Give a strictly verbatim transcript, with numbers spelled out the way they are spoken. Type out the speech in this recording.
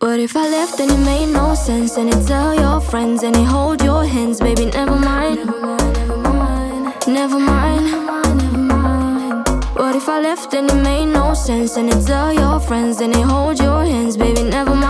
What if I left and it made no sense? And it tell your friends and they hold your hands. Baby, never mind, never mind, never mind, never mind, never mind. What if I left and it made no sense? And it tell your friends and they hold your hands. Baby, never mind.